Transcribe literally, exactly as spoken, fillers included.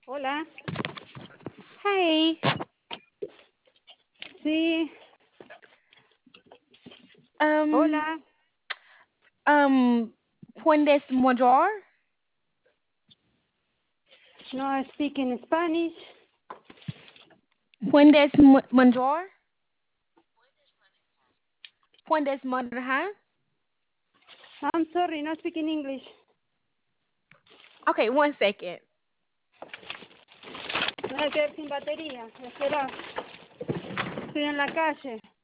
Hola, Hey, sí, um, hola. um, puedes mayor? No speak in Spanish. Puedes ma- mayor? Puedes manejar? I'm sorry, no speak in English. Okay, one second. Me voy a quedar sin batería. Espera, estoy en la calle.